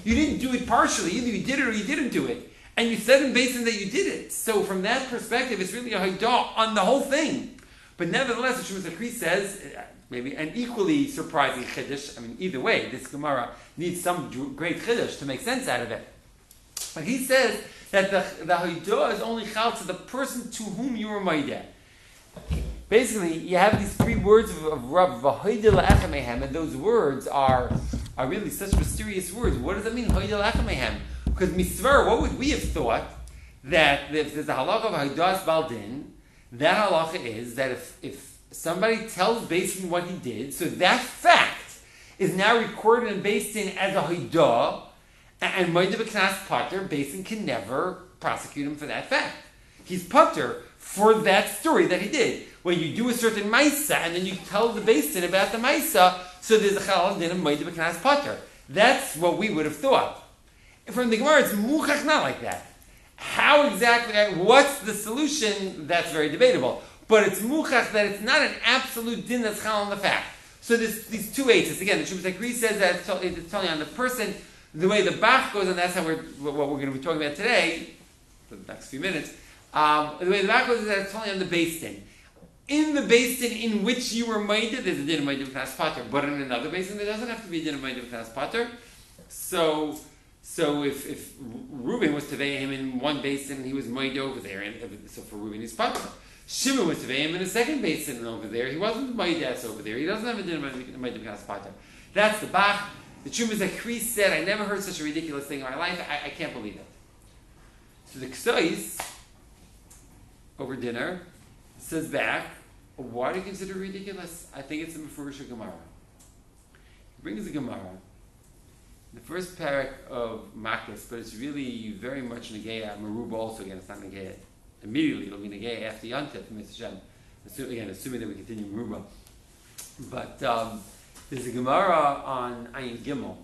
You didn't do it partially. Either you did it or you didn't do it. And you said in Beis Din that you did it. So from that perspective, it's really a haidah on the whole thing. But nevertheless, the Shumas Akri says, maybe an equally surprising chiddush. I mean, either way, this Gemara needs some great chiddush to make sense out of it. But he says that the, the haidah is only chal to the person to whom you were maideh. Basically, you have these three words of, of Rav v'hoideh la'achamehem, and those words are are really such mysterious words. What does that mean, hoideh la'achamehem? Because misvar, what would we have thought that if there's a halacha of haidas baldin, that halacha is that if, if somebody tells Beis Din what he did, so that fact is now recorded in Beis Din as a haidah, and Moed B'Knas Pater, Beis Din can never prosecute him for that fact. He's Pater for that story that he did. When you do a certain Maisa, and then you tell the Beis Din about the Maisa, so there's a Chalal Din of Moed B'Knas Pater. That's what we would have thought. From the Gemara, it's muchach not like that. How exactly, what's the solution? That's very debatable. But it's muchach that it's not an absolute din that's chal on the fact. So this, these two eights, again, the Shumas Akri says that it's, to, it's telling on the person, the way the Bach goes, and that's how we're, what we're going to be talking about today, for the next few minutes, um, the way the Bach goes is that it's telling on the Beis Din. In the Beis Din in which you were maided, there's a din of maided b'knas pater, but in another Beis Din, there doesn't have to be a din of maided b'knas pater. So, So if, if Reuben was tevei him in one Beis Din and he was maided over there, and so for Reuben he's pater. Shimon was tevei him in a second Beis Din and over there, he wasn't maided over there. He doesn't have a din of maided b'knas pater. That's the Bach. The Shumas Akri said, I never heard such a ridiculous thing in my life. I, I can't believe it. So the Ksais, over dinner, says back, why do you consider it ridiculous? I think it's the Mefurish Gemara. He brings the Gemara, the first parak of Makis, but it's really very much Negeya, Meruba also, again, it's not Negeya. Immediately, it'll be Negeya after Yontif, Mister Shem. Assuming, again, assuming that we continue Meruba. But um, there's a Gemara on Ayin Gimel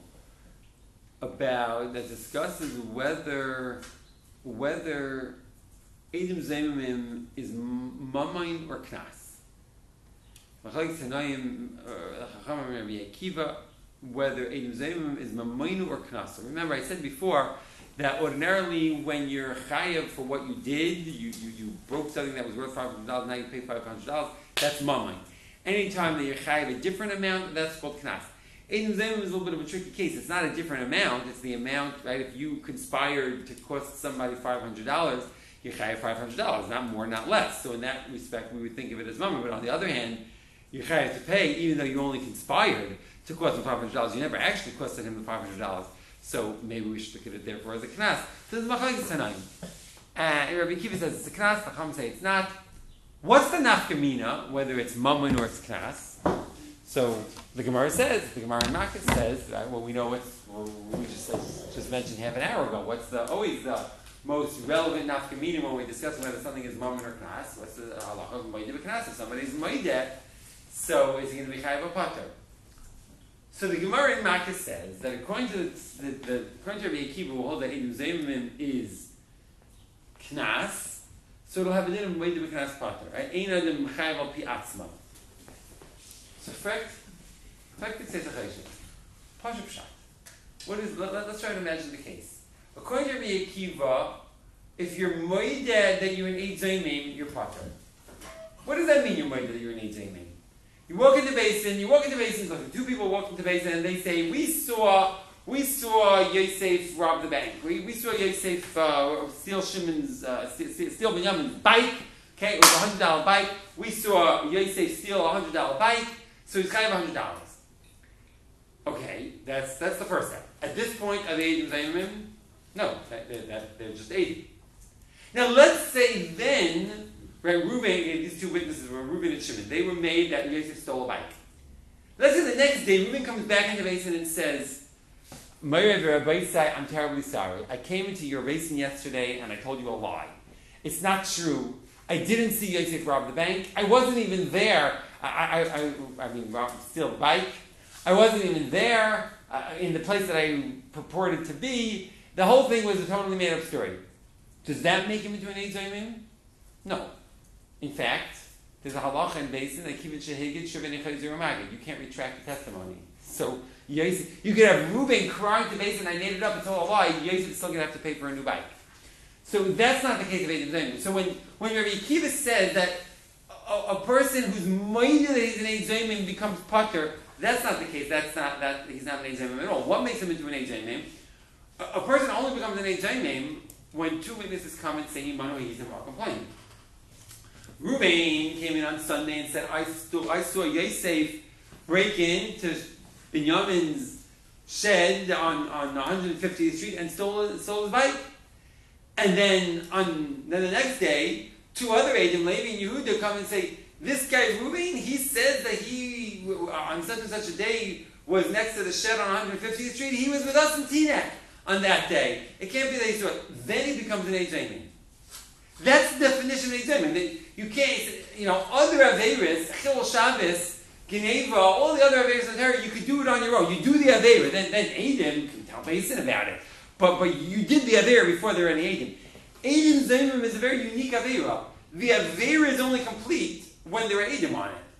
about, that discusses whether, whether Eidim Zemimim is Mamain or Knas. Machlokes Tanaim, Chachamim Rabbi Akiva, whether Eidim Zemimim is Mamainu or Knas. So remember, I said before that ordinarily when you're chayav for what you did, you, you, you broke something that was worth five hundred dollars, now you pay five hundred dollars, that's Mamain. Anytime that you're chayav a different amount, that's called Knas. Eidim Zemimim is a little bit of a tricky case. It's not a different amount, it's the amount, right? If you conspired to cost somebody five hundred dollars, you chayav five hundred dollars, not more, not less. So in that respect, we would think of it as Mamain. But on the other hand, you chayav to pay, even though you only conspired to cost him five hundred dollars. You never actually costed him the five hundred dollars. So maybe we should look at it therefore as a knas. So this is Machlokes Tanaim. And Rabbi Akiva says it's a knas, the Chacham say it's not. What's the nafkamina, whether it's mammon or it's knas? So the Gemara says, the Gemara in Makis says, right, well we know what's, well, we just said, just mentioned half an hour ago, what's the, always the most relevant nafkamina when we discuss whether something is mammon or knas? What's the halacha of maideh b'knas? If somebody's maideh, so is he going to be chayav or pater? So the Gemara in Makis says that according to the, the, the according to Rabbi Akiva, will hold that Eidim Zemimim is knas, so it'll have a din of maideh b'knas pater, right? Ein adam chayav al pi atzma. So fact, fact it says a chayshit. Pasha pshat. What is? Let, let's try to imagine the case. According to Rabbi Akiva, if you're maideh that you're in Eid Zemim, you're pater. What does that mean? You're maideh that you're in Eid Zemim? You walk into Beis Din, you walk into Beis Din, like two people walk into Beis Din and they say, we saw, we saw Yosef rob the bank. We, we saw Yosef uh, steal Shimon's, uh, steal, steal Binyamin's bike. Okay, it was a hundred dollar bike. We saw Yosef steal a hundred dollar bike, so he's kind of a hundred dollars. Okay, that's that's the first step. At this point, are they Eidim Zemimim? No, that, that, that, they're just eighty. Now let's say then, right, Reuben, these two witnesses were Reuben and Shimon. They were made that Yosef stole a bike. Let's say the next day, Reuben comes back into Beis Din and says, I'm terribly sorry. I came into your Beis Din yesterday and I told you a lie. It's not true. I didn't see Yosef rob the bank. I wasn't even there. I, I, I, I mean, rob, steal the bike. I wasn't even there uh, in the place that I purported to be. The whole thing was a totally made-up story. Does that make him into an Eid Zemimim? No. In fact, there's a halacha in Beis Din that kivin shehigid shuvin echayzer magid. You can't retract the testimony. So Yosef, you could have Reuben crying to Beis, and I made it up, it's all a lie. Yosef is still going to have to pay for a new bike. So that's not the case of Eidem Zayim. So when, when Rabbi Akiva says that a, a person who's minded that he's an Eid Zayim becomes Pater, that's not the case. That's not that he's not an Eid Zayim at all. What makes him into an Eid Zayim? A, a person only becomes an Eid Zayim when two witnesses come and say Imanu he's a complaint. Reuben came in on Sunday and said, I, st- I saw Yosef break into Binyamin's shed on, on one hundred fiftieth Street and stole, stole his bike. And then on then the next day, two other Eidim, Levi and Yehuda, come and say, this guy Reuben, he says that he, on such and such a day, was next to the shed on one hundred fiftieth Street. He was with us in Teaneck on that day. It can't be that he saw it. Then he becomes an Eidim. That's the definition of Eidim. You can't, you know, other Averis, Chil Shabbos, Geneva, all the other Averis in the Torah, you could do it on your own. You do the Averis, then, then Eidim can tell Basin about it. But but you did the Aveira before there were any Eidim. Eidim Zayimim is a very unique Aveira. The Aveira is only complete when there are Eidim on it.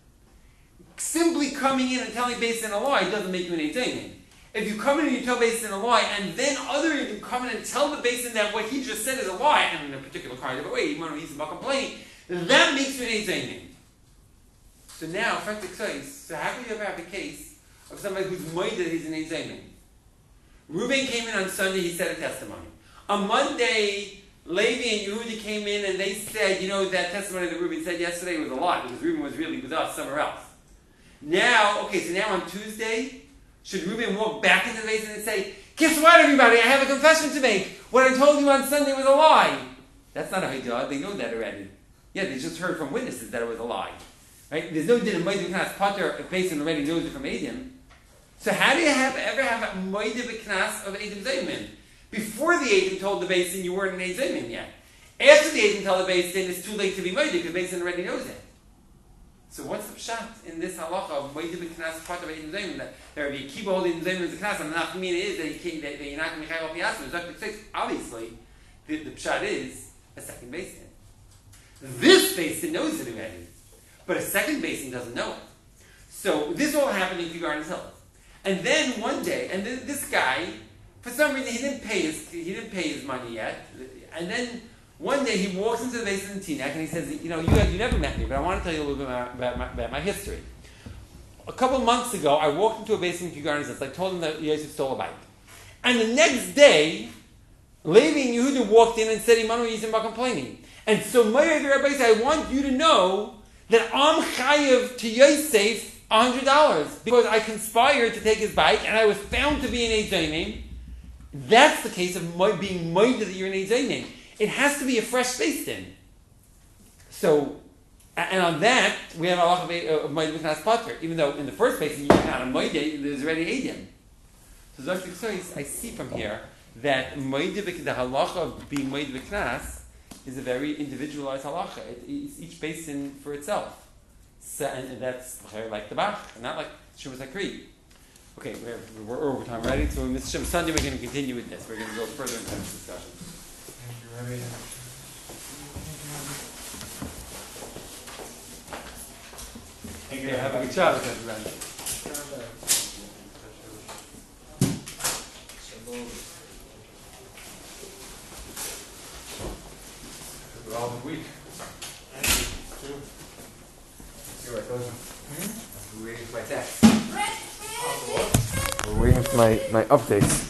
Simply coming in and telling based in a lie doesn't make you an Eidim. If you come in and you tell based in a lie, and then other Eidim come in and tell the basin that what he just said is a lie, and in a particular kind of way, even when he's about complaining, that makes you an Eidim. So now, so how can you ever have a case of somebody who's minded he's an Eidim? Reuben came in on Sunday, he said a testimony. On Monday, Levi and Yehuda came in and they said, you know, that testimony that Reuben said yesterday was a lie because Reuben was really with us somewhere else. Now, okay, so now on Tuesday, should Reuben walk back into the basin and say, guess what, everybody, I have a confession to make. What I told you on Sunday was a lie. That's not a haidah, they know that already. Yeah, they just heard from witnesses that it was a lie. Right? There's no din of Moed B'Knas Pater if basin already knows it from Eidim. So how do you have ever have a Moed B'Knas of Eidim Zaymin? Before the Eidim told the basin, you weren't an Eid Zaymin yet. After the Eidim told the basin, it's too late to be Moed because the basin already knows it. So what's the pshat in this halacha of Moed B'Knas part of Eidim Zaymin? That there be keep holding Eidim Zaymin as a knas, and the nafkamina is that you can't, that, that you're not going to be chayv al piyasim. Obviously, the, the pshat is a second basin. This basin knows it already, but a second basin doesn't know it. So this all happened in Kew Gardens Hill. And then one day, and then this guy, for some reason, he didn't pay his he didn't pay his money yet. And then one day he walks into the basin in Teaneck and he says, "You know, you guys, you never met me, but I want to tell you a little bit about, about, my, about my history. A couple of months ago, I walked into a basin in Kew Gardens. I told him that Yosef stole a bike. And the next day, Levi and Yehuda walked in and said, Imanu Yisrael about complaining. And so my Rabbi said, I want you to know that I'm chayiv to Yosef one hundred dollars because I conspired to take his bike and I was found to be an Eid Zaynim. That's the case of being moided that you're an Eid Zaynim. It has to be a fresh based in. So, and on that, we have a lot of moided with Nas Pater, even though in the first place, you're not a moided, there's already Eidim. So, Zok Tzitzois, I see from here that moided, the halacha of being moided with Nas is a very individualized halacha. It, it's each basin for itself. So, and that's like the Bach, not like Shumas Hakri. Okay, we're, we're over time, ready? So, Mister Shem, Sunday we're going to continue with this. We're going to go further into this discussion. Thank you, Rabbi. Thank you. Have a good job, everybody. We're all the week. See what I told you? Hmm? We're waiting for my text. We're waiting for my, my updates.